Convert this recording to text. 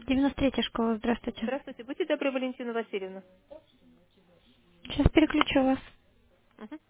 93-я школа, здравствуйте. Здравствуйте, будьте добры, Валентина Васильевна. Сейчас переключу вас. Мгм.